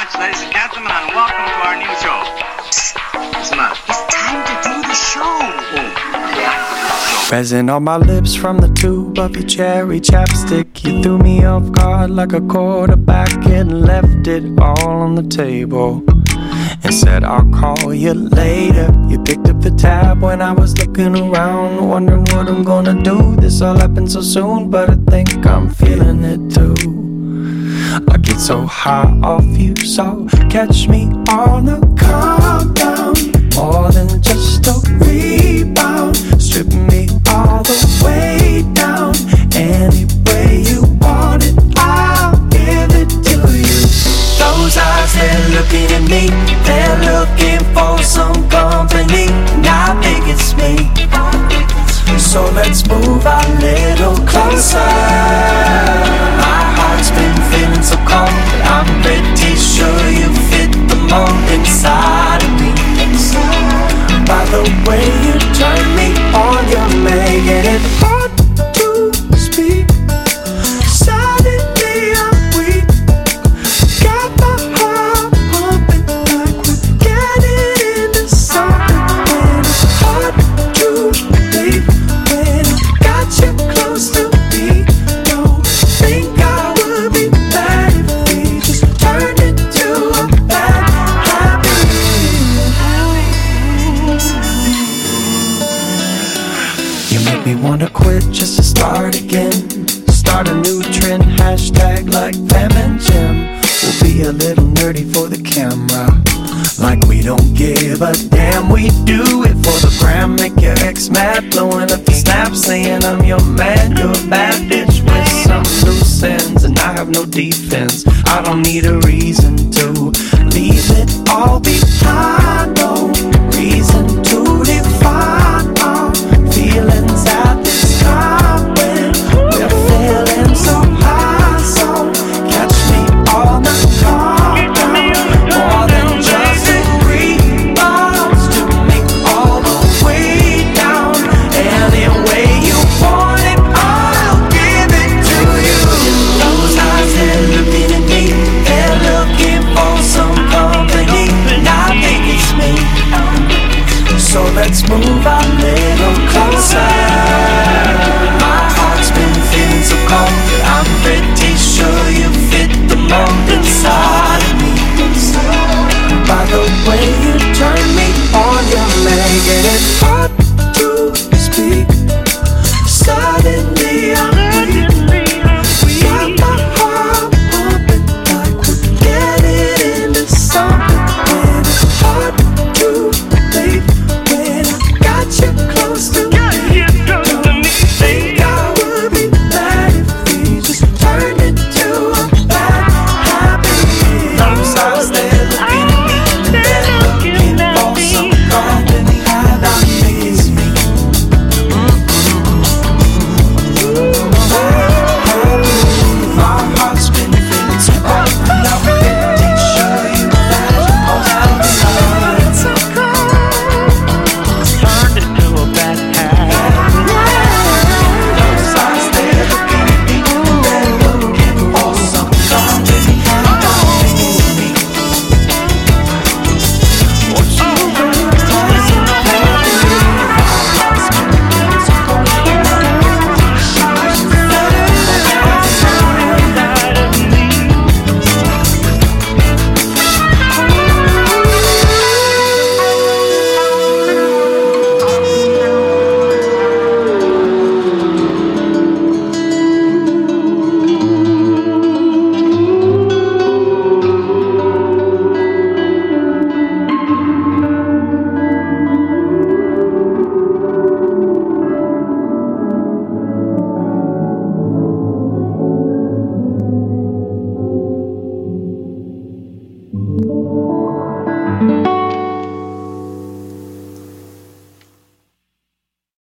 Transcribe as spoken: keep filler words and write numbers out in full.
much, ladies and gentlemen, and welcome to our new show. What's the matter? It's time to do the show. Oh. Resin on my lips from the tube of your cherry chapstick. You threw me off guard like a quarterback and left it all on the table and said I'll call you later. You picked up the tab when I was looking around, wondering what I'm gonna do. This all happened so soon, but I think I'm feeling it too. I get so high off you, so catch me on the countdown. More than just a rebound, strip me all the way down. Any way you want it, I'll give it to you. Those eyes, they're looking at me, they're looking for some company, and I think it's me. So let's move a little closer. My heart's been feeling so cold, but I'm pretty sure you fit the mold inside of me. By the way you turn me on, you're making it hard to speak. Suddenly I'm weak, got my heart pumping like we're getting into something. And it's hard to believe when I got you close to me. Don't think I would be bad if we just turned it to a bad habit. You make me wanna quit just to start again. Start a new trend, hashtag like Pam and Jim. We'll be a little nerdy for the camera, like we don't give a damn. We do it for the gram, make your ex mad, blowing up the snap, saying I'm your man. You're a bad bitch with some loose ends, and I have no defense. I don't need a reason to leave it all behind. No,